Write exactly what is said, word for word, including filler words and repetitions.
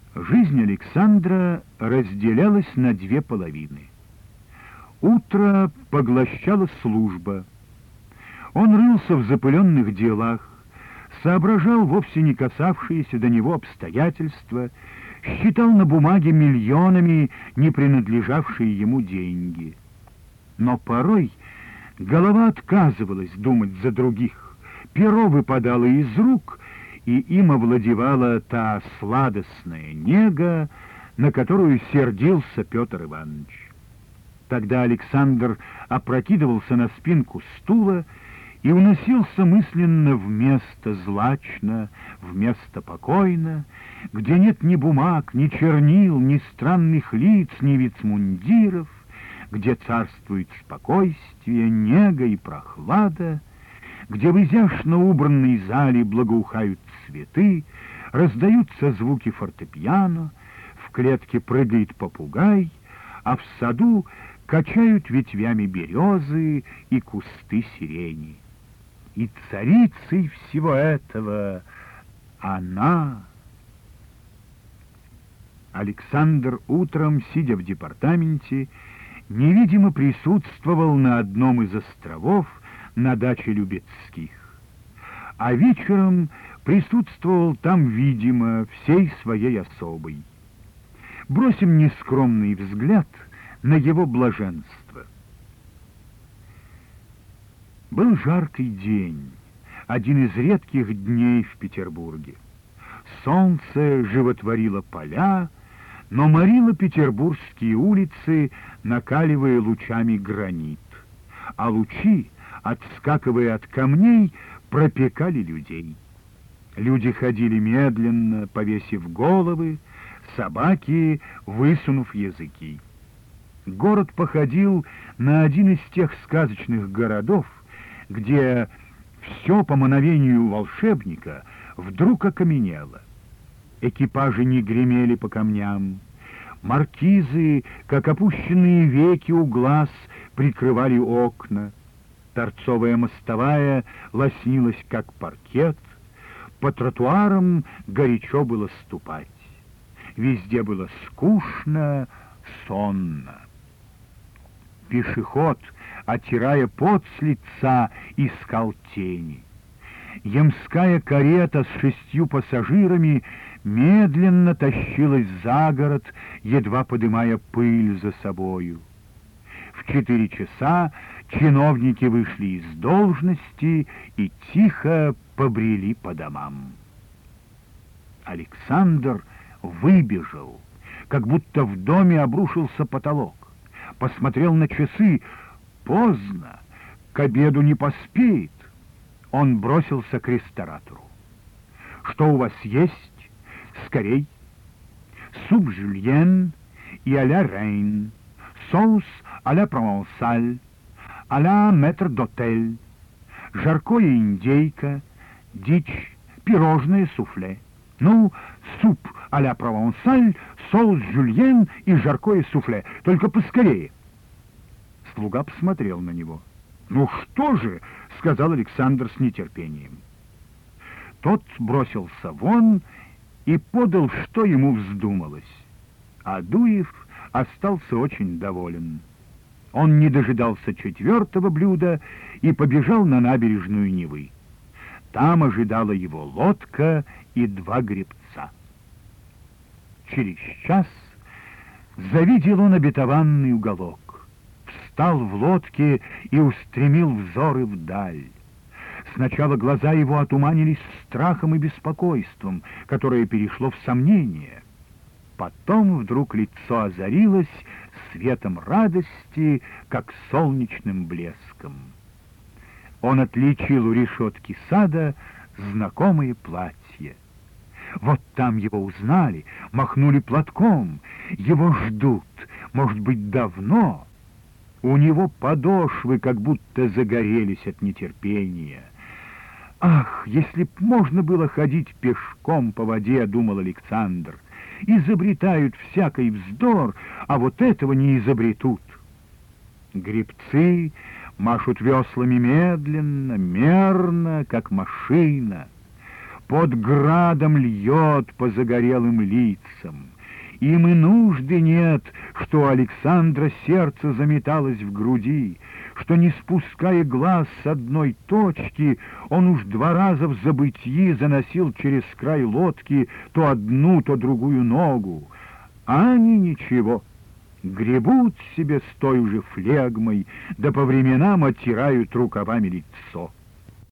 Жизнь Александра разделялась на две половины. Утро поглощала служба. Он рылся в запыленных делах, соображал вовсе не касавшиеся до него обстоятельства, считал на бумаге миллионами не принадлежавшие ему деньги. Но порой голова отказывалась думать за других, перо выпадало из рук, и им овладевала та сладостная нега, на которую сердился Петр Иванович. Тогда Александр опрокидывался на спинку стула и уносился мысленно в место злачно, в место покойно, где нет ни бумаг, ни чернил, ни странных лиц, ни вицмундиров, где царствует спокойствие, нега и прохлада, где в изящно убранной зале благоухают цветы, раздаются звуки фортепиано, в клетке прыгает попугай, а в саду качают ветвями березы и кусты сирени. И царицей всего этого она. Александр утром, сидя в департаменте, невидимо присутствовал на одном из островов на даче Любецких, а вечером присутствовал там, видимо, всей своей особой. Бросим нескромный взгляд на его блаженство. Был жаркий день, один из редких дней в Петербурге. Солнце животворило поля, но морило петербургские улицы, накаливая лучами гранит, а лучи, отскакивая от камней, пропекали людей. Люди ходили медленно, повесив головы, собаки, высунув языки. Город походил на один из тех сказочных городов, где все по мановению волшебника вдруг окаменело. Экипажи не гремели по камням, маркизы, как опущенные веки у глаз, прикрывали окна, торцовая мостовая лоснилась, как паркет, по тротуарам горячо было ступать. Везде было скучно, сонно. Пешеход, оттирая пот с лица, искал тени. Ямская карета с шестью пассажирами медленно тащилась за город, едва подымая пыль за собою. В четыре часа чиновники вышли из должности и тихо побрели по домам. Александр выбежал, как будто в доме обрушился потолок. Посмотрел на часы. Поздно, к обеду не поспеет. Он бросился к ресторатору. «Что у вас есть? Скорей!» «Суп жюльен и а-ля Рейн, соус а-ля провансаль, а-ля метр дотель, жаркое индейка, дичь, пирожное суфле. Ну, суп а-ля провансаль, соус жюльен и жаркое суфле. Только поскорее!» Слуга посмотрел на него. «Ну что же?» — сказал Александр с нетерпением. Тот бросился вон и подал, что ему вздумалось. Адуев остался очень доволен. Он не дожидался четвертого блюда и побежал на набережную Невы. Там ожидала его лодка и два гребца. Через час завидел он обетованный уголок. Встал в лодке и устремил взоры вдаль. Сначала глаза его отуманились страхом и беспокойством, которое перешло в сомнение. Потом вдруг лицо озарилось светом радости, как солнечным блеском. Он отличил у решетки сада знакомые платья. Вот там его узнали, махнули платком. Его ждут, может быть, давно. У него подошвы как будто загорелись от нетерпения. «Ах, если б можно было ходить пешком по воде», — думал Александр. «Изобретают всякий вздор, а вот этого не изобретут». Гребцы машут веслами медленно, мерно, как машина. под градом льет по загорелым лицам. Им и нужды нет, что у Александра сердце заметалось в груди, что, не спуская глаз с одной точки, он уж два раза в забытьи заносил через край лодки то одну, то другую ногу. А они ничего, гребут себе с той же флегмой, да по временам оттирают рукавами лицо.